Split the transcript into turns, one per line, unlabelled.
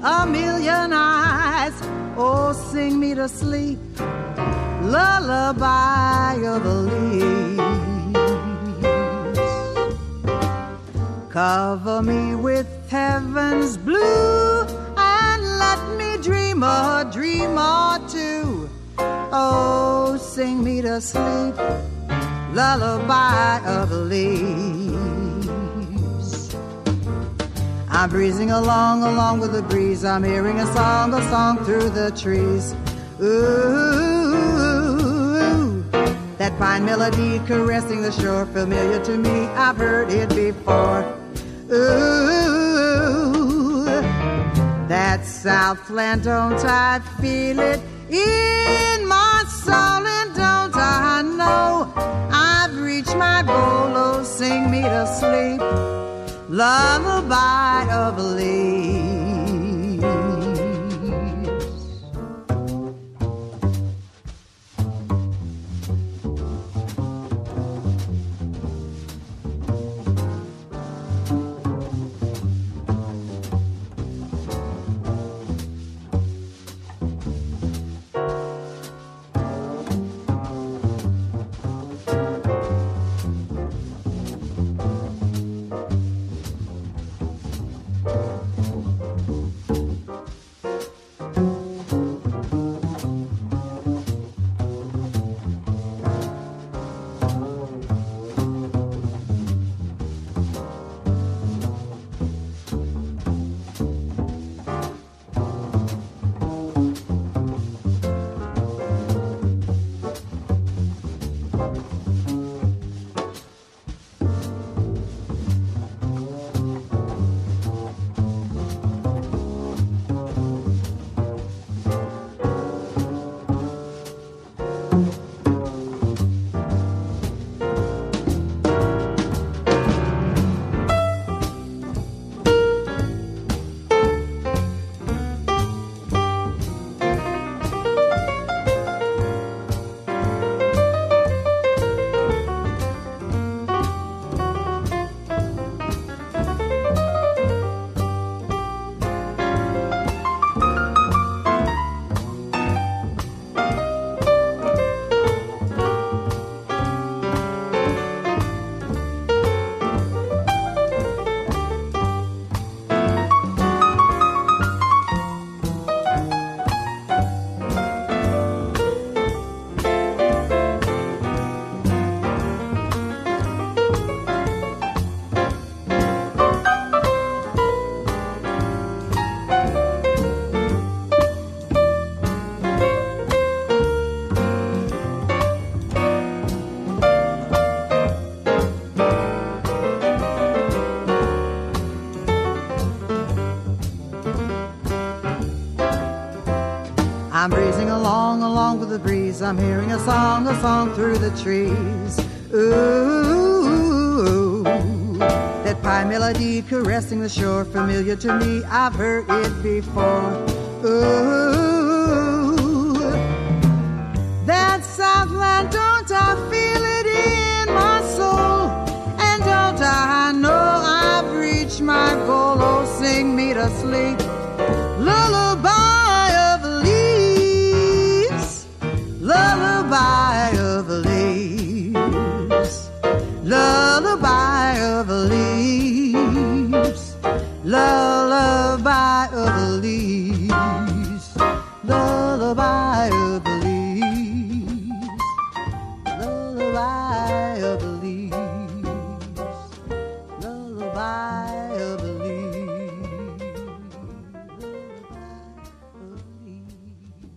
a million eyes. Oh, sing me to sleep, lullaby of the leaves. Cover me with heaven's blue and let me dream a dream or two. Oh, sing me to sleep, lullaby of the leaves. I'm breezing along with the breeze. I'm hearing a song through the trees. Ooh, that pine melody caressing the shore, familiar to me, I've heard it before. Ooh, that Southland, don't I feel it in my soul, and don't I know I've reached my goal. Oh, sing me to sleep, lullaby of a leaves. I'm breezing along with the breeze. I'm hearing a song through the trees. Ooh, that pine melody caressing the shore, familiar to me, I've heard it before. Ooh, that Southland, don't I feel it in my soul, and don't I know I've reached my goal. Oh, sing me to sleep,